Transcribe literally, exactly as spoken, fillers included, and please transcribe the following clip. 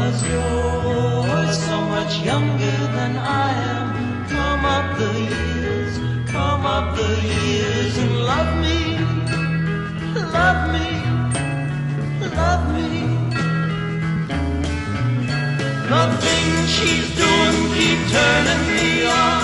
'cause you're so much younger than I am. Come up the years, come up the years and love me, love me, love me. The things she's doing keep turning me on.